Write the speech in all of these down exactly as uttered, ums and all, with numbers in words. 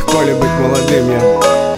Легко ли быть молодым, я?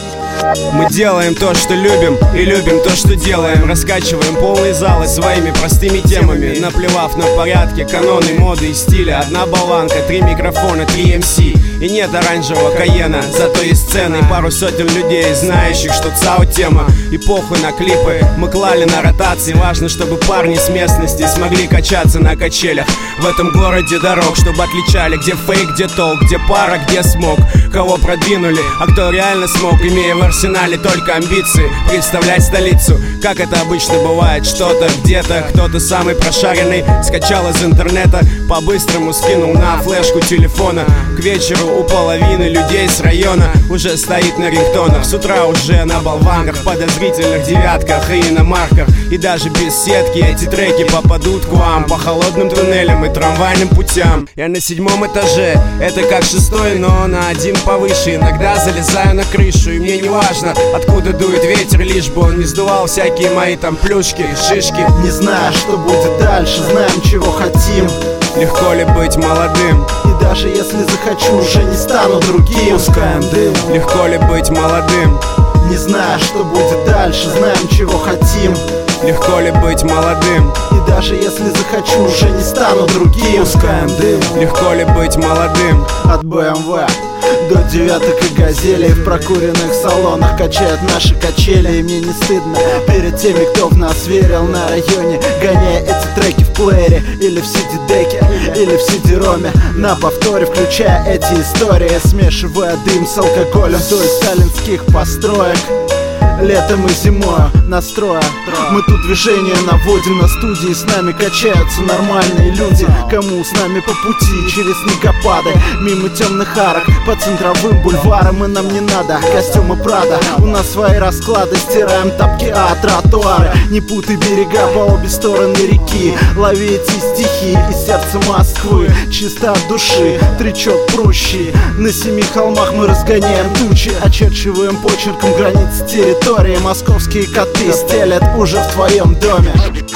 Мы делаем то, что любим, и любим то, что делаем. Раскачиваем полные залы своими простыми темами, наплевав на порядки, каноны, моды и стиля. Одна болванка, три микрофона, три эм си. И нет оранжевого Кайена, зато есть сцены и пару сотен людей, знающих, что ЦАО тема. И похуй на клипы, мы клали на ротации. Важно, чтобы парни с местности смогли качаться на качелях в этом городе дорог, чтобы отличали, где фейк, где толк, где пара, где смог. Кого продвинули, а кто реально смог, имея в арсенале только амбиции представлять столицу. Как это обычно бывает, что-то где-то, кто-то самый прошаренный скачал из интернета, по-быстрому скинул на флешку телефона. К вечеру у половины людей с района уже стоит на рингтонах. С утра уже на болванках, подозрительных девятках и иномарках. И даже без сетки эти треки попадут к вам по холодным туннелям и трамвайным путям. Я на седьмом этаже, это как шестой, но на один повыше. Иногда залезаю на крышу, и мне не важно, откуда дует ветер, лишь бы он не сдувал всякие мои там плюшки и шишки. Не знаю, что будет дальше, знаем, чего хотим. Легко ли быть молодым? И даже если захочу, уже не стану другим. Пускаем дым. Легко ли быть молодым? Не знаю, что будет дальше, знаем, чего хотим. Легко ли быть молодым? И даже если захочу, уже не стану другим. Пускаем дым. Легко ли быть молодым? От бэ эм вэ до девяток и газелей в прокуренных салонах качают наши качели. И мне не стыдно перед теми, кто в нас верил на районе, гоняя эти треки в плеере или в си ди-деке, или в си ди-роме, на повторе включая эти истории, смешивая дым с алкоголем вдоль сталинских построек. Летом и зимою настроя мы тут движение наводим на студии. С нами качаются нормальные люди, кому с нами по пути через снегопады, мимо темных арок, по центровым бульварам. И нам не надо костюмы Прада, у нас свои расклады, стираем тапки, а тротуары. Не путай берега по обе стороны реки, лови эти стихи из сердца Москвы, чисто от души, тречок прущий. На семи холмах мы разгоняем тучи, очерчиваем почерком границы территории. Московские коты стелят уже в твоем доме.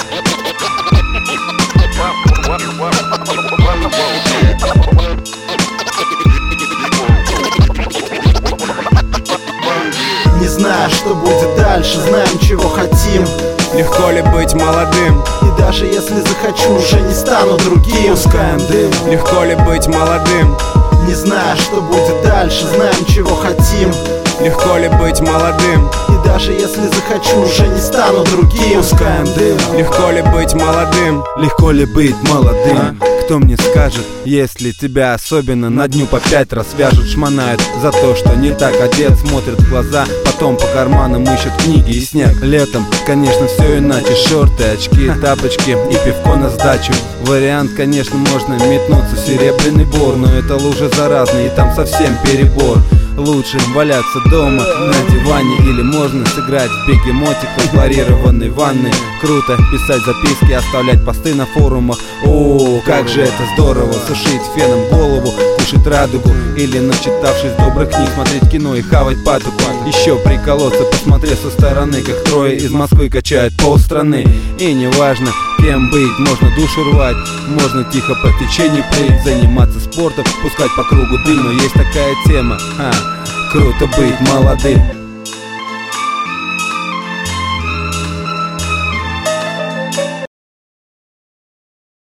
Не знаю, что будет дальше, знаем, чего хотим. Легко ли быть молодым? И даже если захочу, уже не стану другим. Пускаем дым. Легко ли быть молодым? Не знаю, что будет дальше, знаем, чего хотим. Легко ли быть молодым? И даже если захочу, уже не стану другим. Пускаем дым. Легко ли быть молодым? Легко ли быть молодым? А? Кто мне скажет, если тебя особенно на дню по пять раз вяжут, шмонают за то, что не так одет, смотрят в глаза, потом по карманам ищут книги и снег. Летом, конечно, все иначе, шорты, очки, тапочки и пивко на сдачу. Вариант, конечно, можно метнуться в Серебряный Бор, но это лужа заразная и там совсем перебор. Лучше валяться дома на диване, или можно сыграть в бегемотик в хлорированной ванной. Круто писать записки, оставлять посты на форумах. О, как же это здорово, сушить феном голову, кушать радугу, или, начитавшись добрых книг, смотреть кино и хавать патоку. Еще приколоться, посмотреть со стороны, как трое из Москвы качают полстраны. И неважно, кем быть, можно душу рвать, можно тихо по течению плыть, заниматься спортом, пускать по кругу дым. Но есть такая тема, а, круто быть молодым.